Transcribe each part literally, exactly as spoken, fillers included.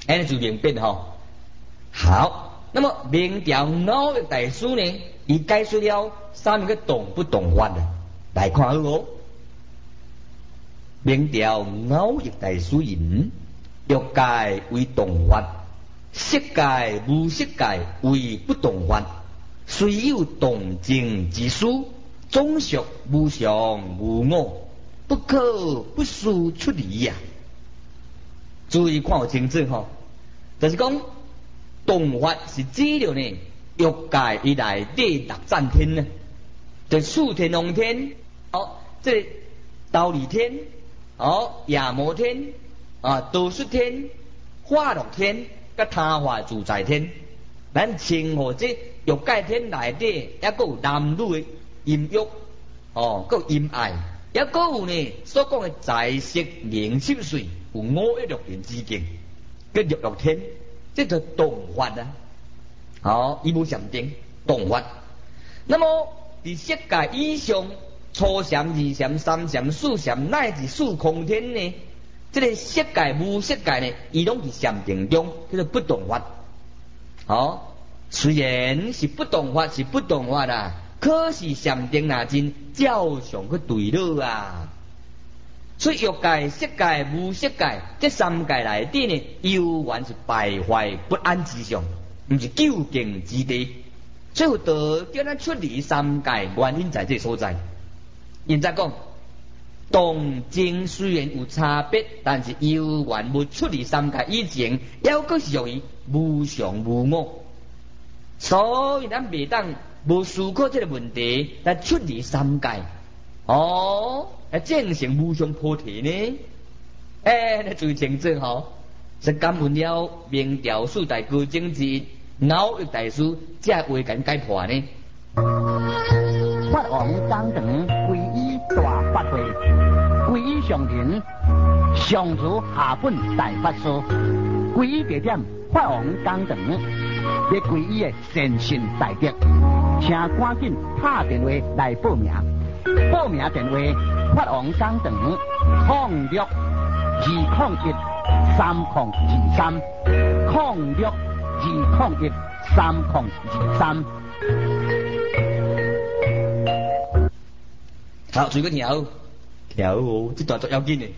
安尼就明白吼。好，那么明朝脑的大师呢，伊解说了三个动不动法的，来看好哦。明朝脑的大师言：欲界为动法，色界无色界为不动法。虽有动静之事，总属无常无我，不可不思出离呀、啊。注意看好清楚吼，就是讲动法是指了呢欲界以内底六战天呢，就四天王天，哦，这忉利天，哦，夜摩天，啊，道术天，化乐天，甲他化自在天，咱称呼这欲界天内底，还佫有男女的阴欲，哦，佫有阴爱，还佫有呢所讲的财色名色睡，有五一六年之境，叫六六天，这就动法啊。好，伊无禅定动法。那么伫色界以上，初禅、二禅、三禅、四禅，乃至四空天呢？这个色界、无色界呢，伊拢是禅定中，叫做不动法。好，虽然是不动法，是不动法啦，可是禅定那真照常去对了啊。所以欲界、色界、无色界这三界内底呢，悠然是败坏不安之上，毋是究竟之地。所以有道叫咱出离三界，原因在这所在。现在讲动静虽然有差别，但是悠然无出离三界以前，还佫是属于无常无我。所以咱袂当无思考这个问题，来出离三界。哦，来正成无常菩提呢？哎，你注意清楚吼。是感恩了明朝四大高僧之一脑力大师，才会咁解破呢。 法王讲堂皈依大法会，皈依上人上如下本大法师，皈依地点法王讲堂，要皈依的善信大德，请赶紧打电话来报名。报名电话：法王讲堂空六二空一三空二三，空六二空一三空二三。 好，最紧要调哦，这段作要紧的。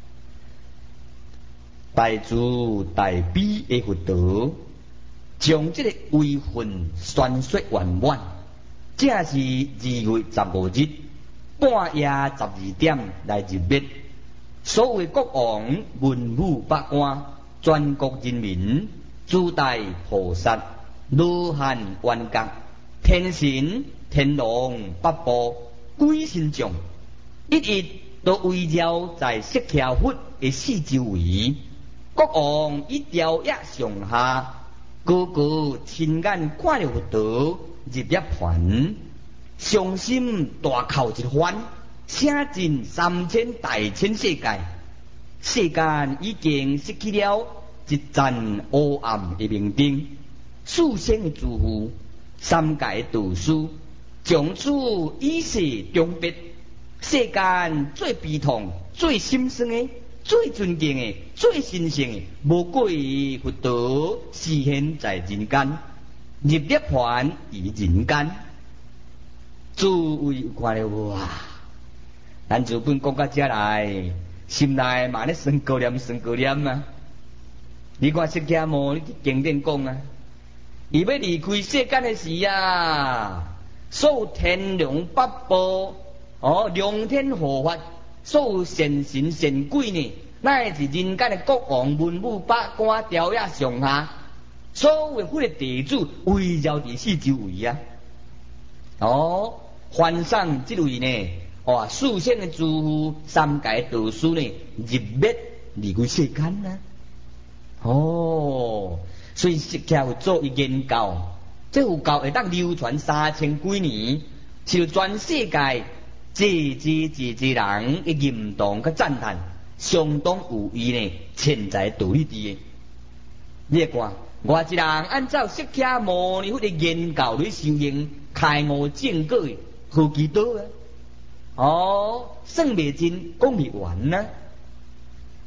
大慈大悲的佛陀，将这个威魂宣说圆满。这是二月十五日半夜十二点来入灭。所谓国王、文武百官、全国人民、诸大菩萨、罗汉、冤觉、天神、天龙八部、鬼神众，一一都围绕在释迦佛的四周围。国王一条也上下，个个亲眼看着佛陀入涅盘，伤心大哭一番。写尽三千大千世界，世间已经失去了一盏黑暗的明灯。四生的诸佛，三界道师，从此以世终别。世间最悲痛、最心酸的、最尊敬的、最神圣的，无过于佛陀示现在人间，入涅盘于人间。诸位看了哇！咱日本国到遮来，心内嘛咧生高念生高念啊！你看释迦牟尼经典讲啊，伊要离开世间的时啊，所有天龙八部哦，龙天护法，所有善神善鬼呢，乃至人间的国王、文武百官、朝野上下，所有佛的弟子围绕伫四周围啊！哦，观赏这位呢。哇！四圣的诸佛、三界道师呢，入灭离开世间啊！哦，所以释迦有做一研究，这佛教会当流传三千几年，是全世界济济济济人的认同和赞叹，相当有意呢，潜在道理伫的。你看，外一人按照释迦牟尼佛的研究来修行，开悟正果的，何其多啊！哦，算未尽，讲未完呢、啊。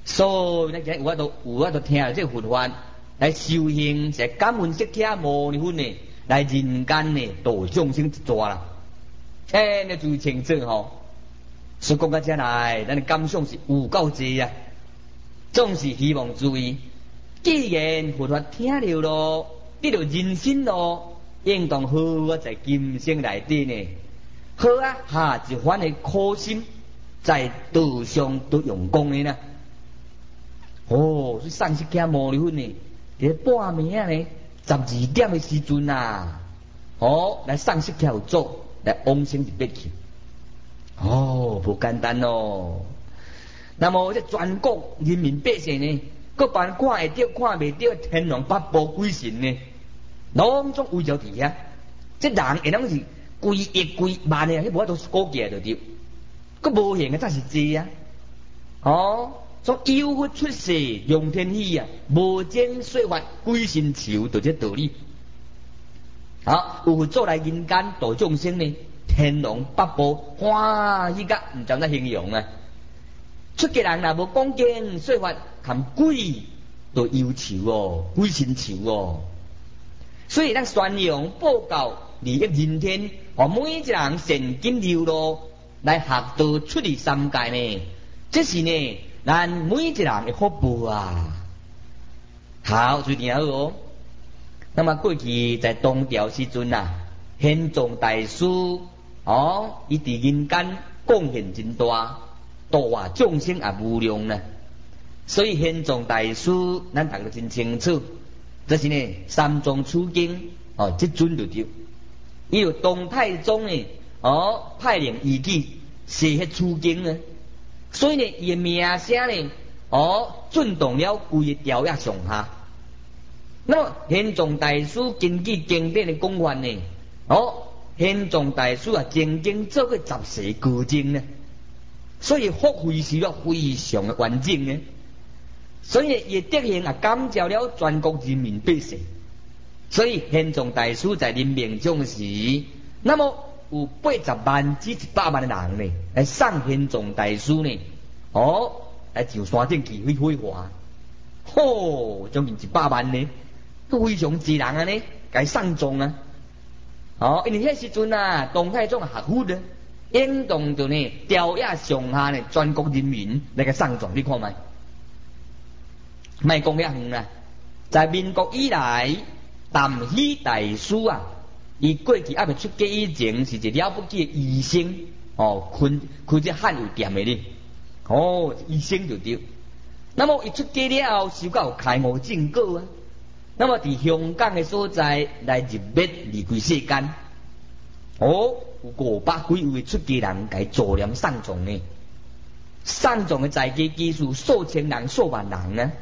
所以咱今有法度有法度听这佛法来修行，是感恩释迦牟尼佛呢，来人间呢度众生一抓啦。哎，你注意清楚吼。所以讲到这来，咱的感想是有够济啊。总是希望注意，既然佛法听了咯，得到人心咯，应当好好在今生内底呢，好啊下一番的苦心，在道上都用功的呢。哦，所以上释迦牟尼佛呢，伫半暝啊呢，十二点的时阵啊，哦，来上释迦有祖来往生入灭去。哦，不简单哦。那么这全国人民百姓呢，各班看会到看袂到天龙八部鬼神呢，拢总围绕伫遐。这人会拢是规亿规万的，迄无法度估计就对。佮无形的才是济啊。哦，从妖佛出世用天喜啊，无间说法鬼神求，就这道理。好，有佛做来人间度众生呢。天龙八部欢喜甲毋知怎形容啊！出家人若无讲经说法，含鬼都要求哦，鬼神求哦。所以咱宣扬报告利益人天，和每一个人善根流露来学道出离三界呢，这是呢咱每一个人的福报啊！好，注意听好哦。那么过去在东朝时阵啊，玄奘大师。哦，伊伫人间贡献真大，度化众生也无量呢。所以玄奘大师，咱读得真清楚，这是呢三藏取经哦，即尊就对。伊有东太宗呢，哦派令伊去写迄取经呢，所以呢伊的名声呢，哦震动了规个朝野上下。那么玄奘大师根据经典的讲法呢，哦。玄奘大师啊，曾经做过十世高僧呢，所以福慧是了非常的完整呢。所以伊德行啊，感召了全国人民百姓。所以玄奘大师在临命终时，那么有八十万至一百万的人呢，来送玄奘大师呢，哦，来上山顶去去火化，吼，将近一百万呢，非常自然啊呢，该送葬啊。哦，因为迄时阵啊，东太宗学府呢，引动着呢朝野上下呢全国人民来个送葬，你看卖，卖讲遐远啦。在民国以来，淡喜大师啊，伊过去还未出家以前，是一个了不起的医生，哦，开开只汉药店的呢，哦，医生就对。那么伊出家了后，收到开悟正果啊。那么伫香港的所在来入灭离开世间，哦，有五百几位出家人来助念送葬呢。送葬的在家基数数千人、数万人呢。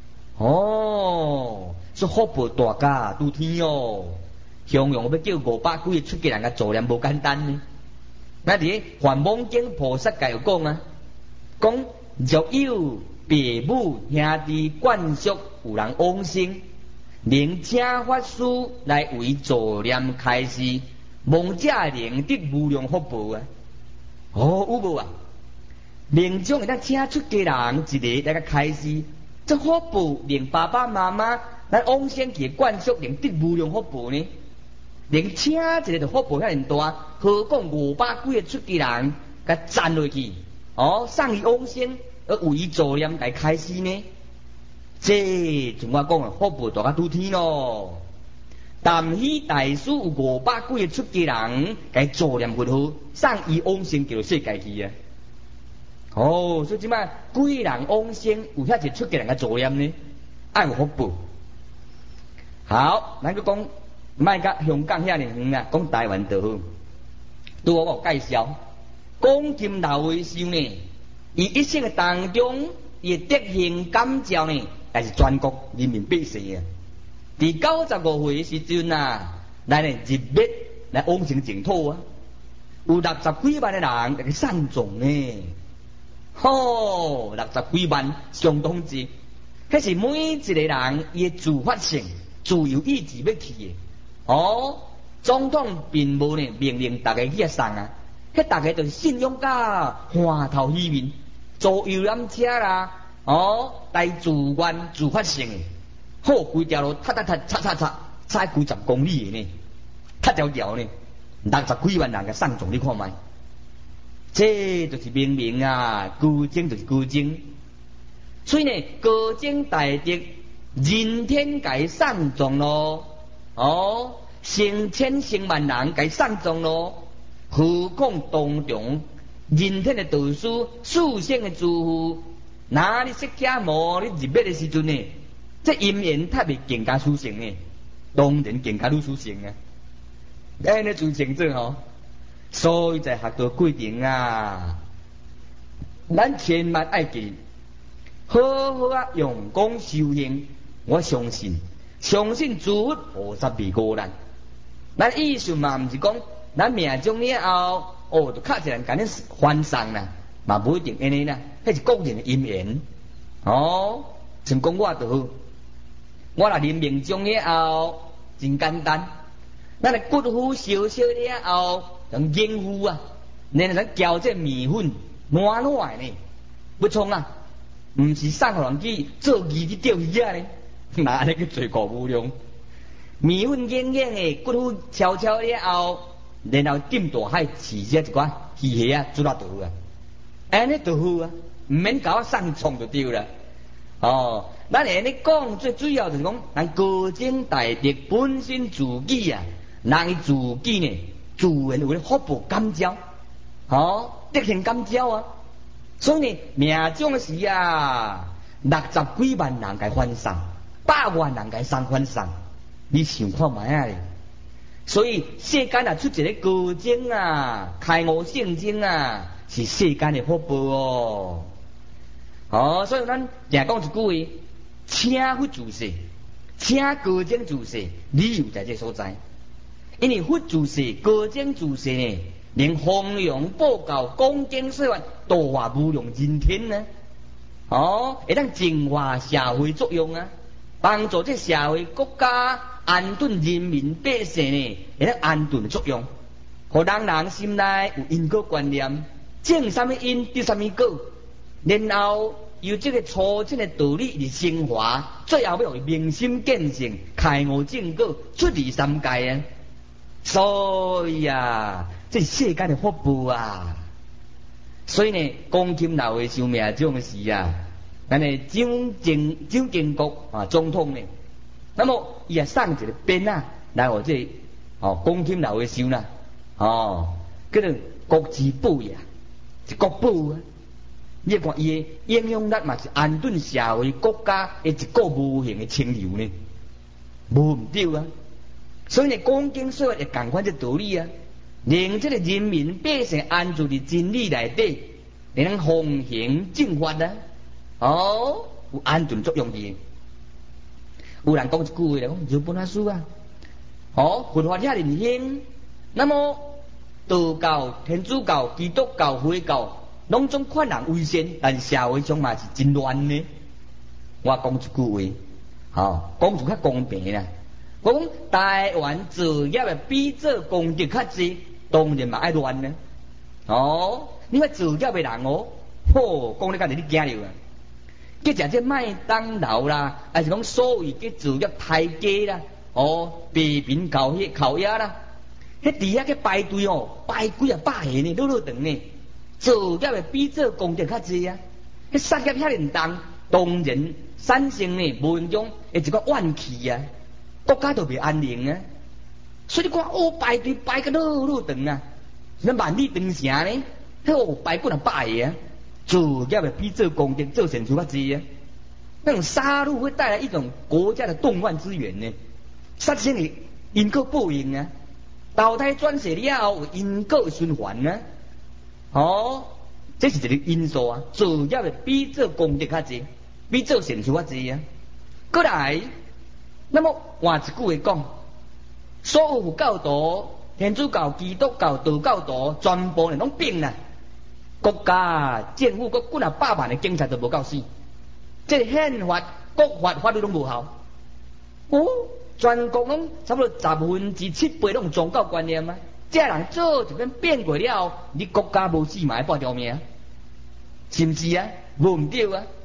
哦，这福报大家都天哦。向阳要叫五百几位出家人来助念，无简单呢。那伫《梵网经》菩萨界有讲啊，讲若有父母兄弟眷属有人往生。能请法师来为助念开示，望者能得无量福报啊！哦，有无啊？命中会当请出家人一个来个开示，这福报令爸爸妈妈咱往生去眷属能得无量福报呢？能请一个就福报遐尼大，何况五百几个出家人甲赞落去，哦，送伊往生而为伊助念来开示呢？这像我讲啊，福报大家都天咯。但喜大师有五百几个出家人，该助念佛好，送伊往生叫世界去啊。哦，所以即摆几人往生，有遐一出家人嘅助念呢，爱有福报。好，咱去讲，卖甲香港遐尼远啊，讲台湾就好。拄好我介绍，讲金老和尚呢，伊一生嘅当中，伊德行感召呢。但是全国人民百姓啊，伫九十五岁时阵啊，来呢入灭来往生净土啊，有六十几万的人来去送葬呢，吼，六十几万相当之，迄是每一个人伊的自发性、自由意志要去的，哦，总统并无呢命令大家去送啊，迄大家就是信仰甲欢头喜面，坐游览车啦。 哦，大自愿自发性的，好规条路，踏踏踏，擦擦擦，踩几十公里的呢，踏条条呢，六十几万人嘅送葬，你看卖，这就是明明啊，高僧就是高僧，所以呢，高僧大德，人天该送葬咯，哦，成千成万人该送葬咯，何况当中人天的道士、书生的诸夫，哪里识听无？你入灭的时阵呢？这因缘太未更加殊胜呢，当然更加愈殊胜啊！安尼就成做吼，所以在学道过程啊，咱千万爱记，好好啊用功修行。我相信，相信诸佛菩萨未误咱。咱意思嘛，毋是讲咱命中了后。哦，就靠一人甲你翻送啦，嘛不一定安尼啦，迄是个人的因缘。哦，像讲我就好，我若临命终了后，真简单，咱的骨肤烧烧了后，用凝糊啊，然后咱搅这面粉，软软的呢，不冲啊，毋是送互人去做鱼去钓鱼啊呢，那安尼去罪过无量。面粉硬硬的，骨肤悄悄了后。然后浸大海饲些一寡鱼虾啊，煮落倒啊，安尼就好啊，唔免搞我送创就对啦。哦，咱安尼讲最主要就是讲，咱高僧大德本身自己啊，人自己呢，自然有咧福报感召，哦，德行感召啊。所以呢，命中时啊，六十几万人该翻送，百万人该送翻送，你想看卖啊咧？所以世间啊出一个高僧啊，开悟圣僧啊，是世间的福报哦。哦，所以咱常讲一句话，请佛自世，请高僧自世，理由在这所在。因为佛自世、高僧自世呢，能弘扬报告、恭敬说法，度化无量人天呢。哦，会当净化社会作用啊，帮助这社会国家。安顿人民百姓呢，会当安顿的作用，互人人心内有因果观念，种什么因得什么果，然后由这个粗浅的道理嚟升华，最后要明心见性，开悟正果，出离三界啊！所以啊，这是世间的福报啊！所以呢，讲金老的寿命这种事啊，咱的蒋经蒋经国啊总统呢。那么伊也送一个鞭啊，来我这哦，公金老的收啦，哦，叫做国之宝呀，是国宝啊。你看伊的影响力嘛是安顿社会国家的一个无形的清流呢，无唔对啊。所以呢，讲经说法也共款这道理啊，令这个人民百姓安住伫真理内底，能奉行正法啊，哦，有安顿作用的。有人讲一句话来讲，日本阿叔啊，哦，佛法遐灵兴，那么道教、天主教、基督教、回教，拢总款人为先，但社会上嘛是真乱呢。我讲一句话，哦，讲就较公平啦。我讲台湾职业的比做功德较济，当然嘛爱乱呢。哦，你看职业的人哦，嚯，讲你家己你惊着啊！去食这麦当劳啦，还是讲所谓嘅自业太鸡啦，哦，北平烤迄烤鸭啦，迄伫遐去排队哦，排几啊百个呢，老老长呢，自业的比做功德较济啊，迄产业遐连重，当然产生呢民众会一个怨气啊，国家都袂安宁啊，所以你看哦，排队排个老老长啊，那万里长城呢，迄哦排几啊百个啊。主要的比做功德、做善事较济啊！那种杀戮会带来一种国家的动乱之源呢，杀生的因果报应啊，投胎转世了后有因果循环啊，哦，这是一个因素啊。主要的比做功德较济，比做善事较济啊。过来，那么换一句话讲，所有教徒、天主教、基督教、道教徒，全部人拢变啦。国家、政府，国几啊百万的警察都无够死，这宪法、国法法律拢无效。哦，全国拢差不多十分之七八拢宗教观念啊！这人做一遍变过了后，你国家无死嘛，要半条命，是毋是啊？无唔对啊！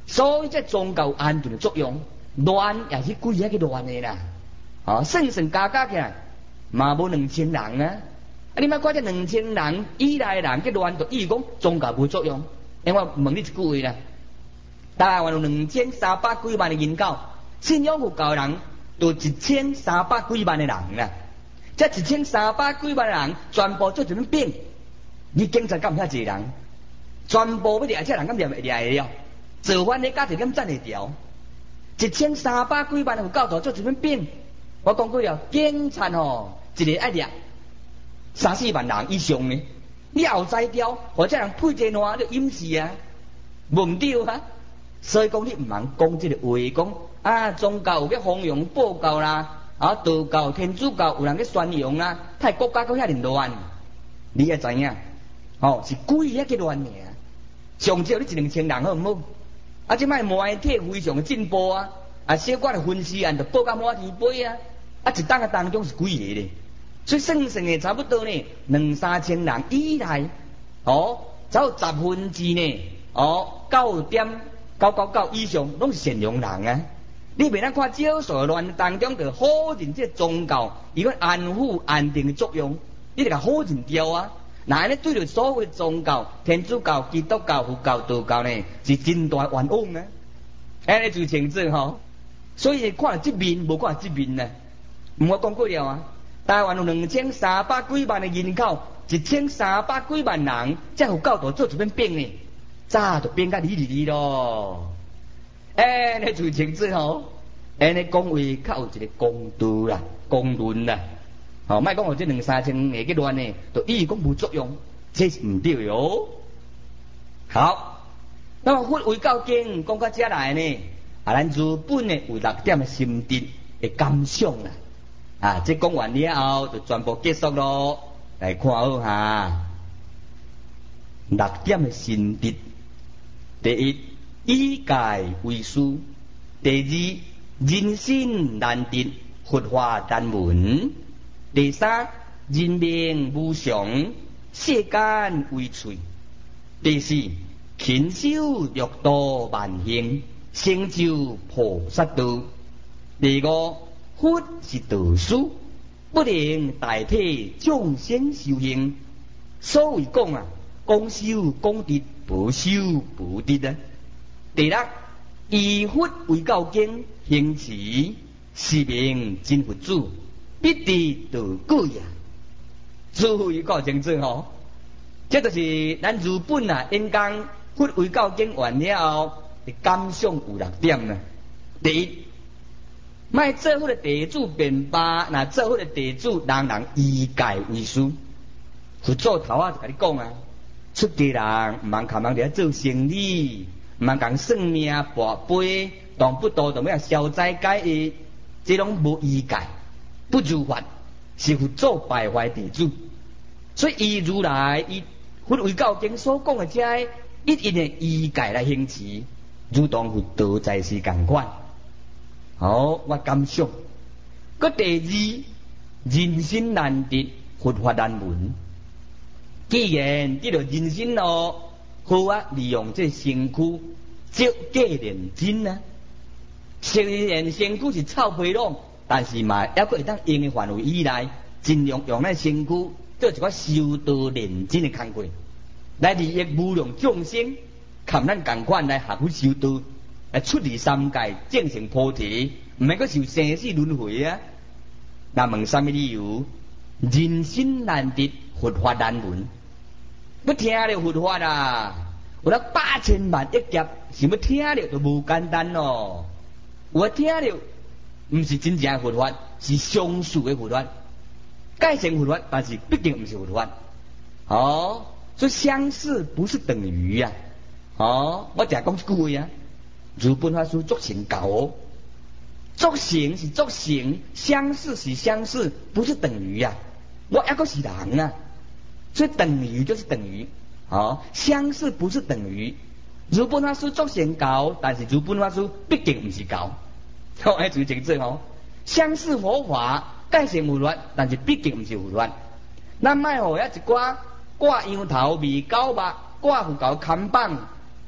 所以这宗教安顿的作用，乱也是鬼也去乱的啦。哦，算算加加起来，嘛无两千人啊！啊，你莫看这两千人以内人去乱，就意讲宗教无作用。因为我问你一句话啦，台湾有两千三百几万的人口，信仰佛教人就一千三百几万的人啦。这一千三百几万人全部做怎么变？你警察敢遐济人？全部要掠这人敢掠会掠会了？做翻的家庭敢赚会掉？一千三百几万的教徒做怎么变？我讲过了，警察吼一个爱掠三四万人以上呢。你后栽掉，或者人配这烂就掩饰啊，无唔对啊。所以讲你唔通讲这个话，讲啊宗教有去弘扬报教啦，啊道教、天主教有人去宣扬啦，太国家搁遐尼乱，你也知影，哦是鬼遐去乱尔。上少你一两千人好唔好？啊，即摆媒体非常的进步啊，啊小可的分析案就报到满天飞啊，啊一档个当中是几个咧？所以算算的差不多呢，两三千人以内，哦，只有十分之呢，哦，九点九九九以上拢是善良人啊。你袂当看少数乱当中就否认这宗教伊个安抚安定的作用，你得甲否认掉啊。那安尼对着所谓宗教、天主教、基督教、佛教、道教呢，是真大冤枉啊！安尼就清楚吼。所以看这面，无看这面呢。唔我讲过了啊。台湾有两千三百几万的人口，一千三百几万人，这佛教徒做一变变呢，早就变甲离离离咯。哎，你就清楚吼，哎，你讲话较有一个公道啦、公论啦，吼，莫讲我这两三千个去乱呢，就意讲无作用，这是唔对哟。好，那么佛为教经讲到这来呢，啊，咱日本呢有六点的心得的感想啦。啊，这讲完了后就全部结束咯。来看好哈，六点的心得：第一，以戒为师；第二，人心难得，佛法难闻；第三，人命无常，世间为脆；第四，勤修六道万行，成就菩萨道；第五，佛是道师，不能代替众生修行。所谓讲啊，讲修讲得，不修不得啊。第六，以佛为教经，行持是名真佛祖，必得道果呀。智慧够清楚吼，这就是咱日本啊演讲佛为教经完了后的感想有六点啊。第一，卖做好的地主便罢，那做好的地主，人人以戒为师。佛祖头啊就甲你讲啊，出家人唔通靠人哋做生意，唔通讲算命、跋杯，动不动就要消灾解厄，这拢无依戒，不如法，是佛祖败坏地主。所以以如来以佛为教经所讲的这一定的依戒来行持，如同佛道在世共款。好，我感想。个第二，人心难得，佛法难闻。既然这个人心咯，好啊，利用这身躯积假认真啊。虽然身躯是臭皮囊，但是嘛，还可会当用的范围以内，尽量用咱身躯做一个修道认真的工作，来利益无量众生，看咱共款来学佛修道。来出离三界，证成菩提，唔免阁受生死轮回啊！那问什么理由？人心难得，佛法难闻。要听了佛法啊，有得八千万亿劫，想要听了就无简单咯。我听了，唔是真正的佛法，是相似的佛法，改成佛法，但是毕竟唔是佛法。哦，所以相似不是等于呀、啊。哦，我淨係講一句啊。日本法師足成教哦，足成是足成，相似是相似，不是等于呀、啊。我一个是人啊，所以等于就是等于，哦，相似不是等于。日本法師足成教，但是日本法師畢竟唔是教，我愛注意清楚哦。相似佛法，改成佛法，但是畢竟唔是佛法。咱莫互遐一寡掛羊頭、味狗肉、掛佛教看板。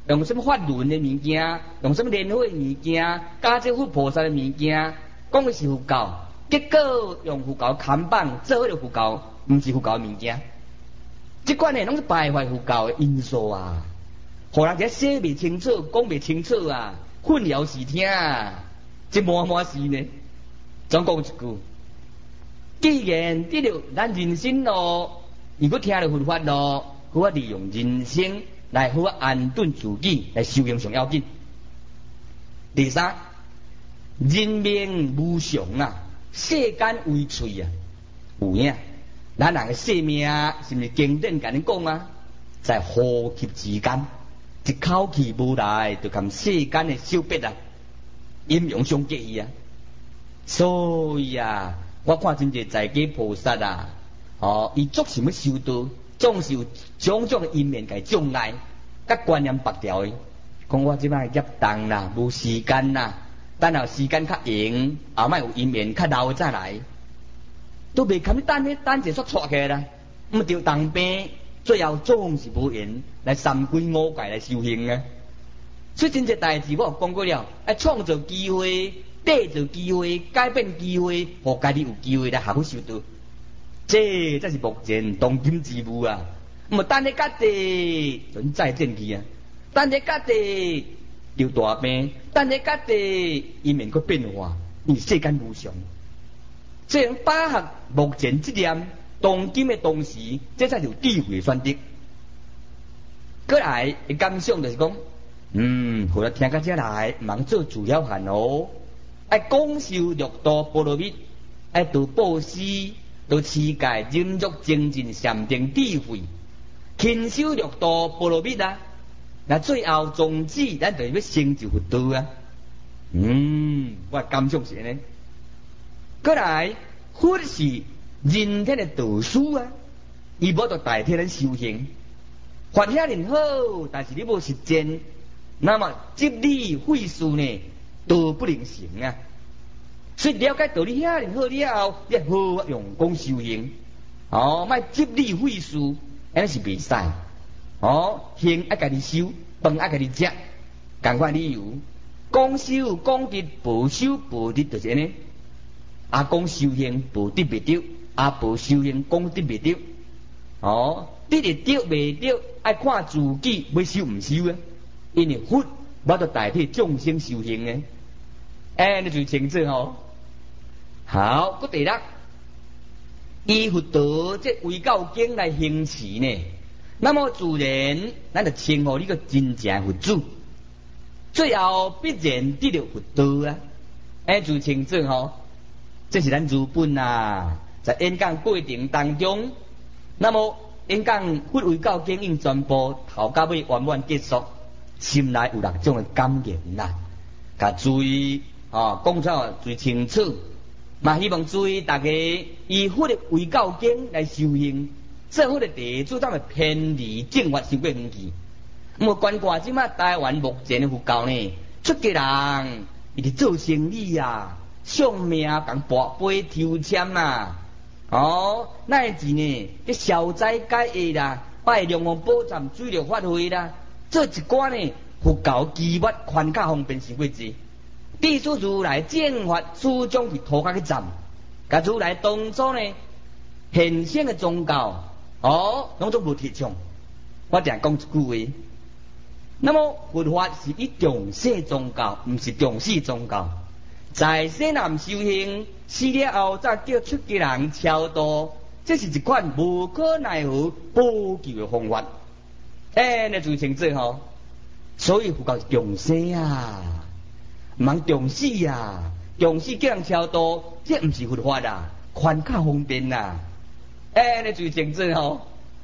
用什么法轮的物件，用什么莲花的物件，加这佛菩萨的物件，讲的是佛教，结果用佛教看板做迄个佛教，毋是佛教的物件。即款呢，拢是败坏佛教的因素啊！互人家写袂清楚，讲袂清楚啊，混淆视听，这满满是呢。总讲一句，既然得了咱人生路，如果听了佛法路，好啊利用人生来好啊安顿自己，来修行上要紧。第三，人命无常啊，世间为脆啊，有影。咱人的性命是毋是经典甲恁讲啊？在呼吸之间，一口气无来，就含世间的小别啊，阴阳相隔去啊。所以啊，我看真侪在家菩萨啊，哦，伊做什么修道，总是有种种的因缘甲障碍，甲观念拔掉的。讲我即摆业重啦，无时间啦，等后时间较闲，后摆有因缘较老再来。都袂堪你等迄等者煞错起来啦，毋着当兵，最后总是无缘来三规五戒来修行啊。所以真侪代志我讲过了，要创造机会、缔造机会、改变机会，互家己有机会来学好修道。这才是目前当今之务啊！毋等你家己准再见去啊，等你家己得大病，等你家己伊面佫变化，因为世间无常。这样把握目前这念当今的同时，这才是有智慧的选择。过来的感想就是讲，嗯，后来听到这来，忙做主要汉哦，爱广修六道波罗蜜，爱度布施，度持戒、忍辱、精进、禅定、智慧，勤修六道波罗蜜啊。那最后宗旨，咱就要成就佛道啊。嗯，我感想是安尼。过来，佛是人天的导师啊，伊无得代替咱修行。法遐尼好，但是你无实践，那么执理慧事呢，都不能成啊。所以了解道理遐尼好了后，你好用功修行。哦，莫执理慧事，安尼是袂使。哦，行爱家己修，饭爱家己食，共款理由。讲修讲得无修无得，就是安尼。阿讲修行无得未得，阿无修行讲得未得。哦，得得得未得，爱看自己要修唔修啊。因为佛无得代替众生修行嘅，哎，你就清楚吼。好，个第六，依佛道这为教经来行持呢，那么自然咱就称呼你个真正佛祖，最后必然得到佛道啊！哎，就清楚吼。这是咱日本啊，在演讲过程当中，那么演讲佛为教经应全部头到尾圆满结束，心内有六种的感言呐，甲注意哦，讲出来最清楚，嘛希望注意大家以佛的为教经来修行，做佛的弟子，咱咪偏离正法修过远去。毋关挂即马台湾目前的佛教呢，出家人伊伫做生意啊。上命共跋杯抽签啊！哦，乃至呢，去消灾解厄啦，拜龙王宝藏水陆法会啦，做一寡呢佛教机密宽较方便是过济。必须如来正法始终是涂骹去站，甲如来当初呢现成的宗教，哦，拢总无提倡。我定讲一句话，那么佛法是以重视宗教，毋是重视宗教。在西南修行，死了后再叫出家人超度，这是一款无可奈何补救的方法。哎，你最清楚吼。所以佛教是重视啊，唔通重视啊，重视叫人超度，这唔是佛法啊，宽较方便啊。哎，你最清楚吼。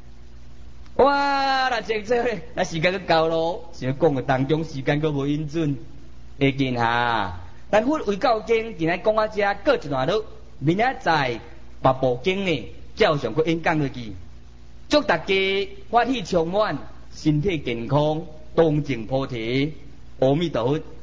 哇，那清楚咧，那时间都到咯，想讲的当中时间都无允准，会见哈。但佛为教经，今日讲啊，遮过一段路，明仔载八部经呢，照常个演讲落去。祝大家法喜充满，身体健康，东正菩提，阿弥陀佛。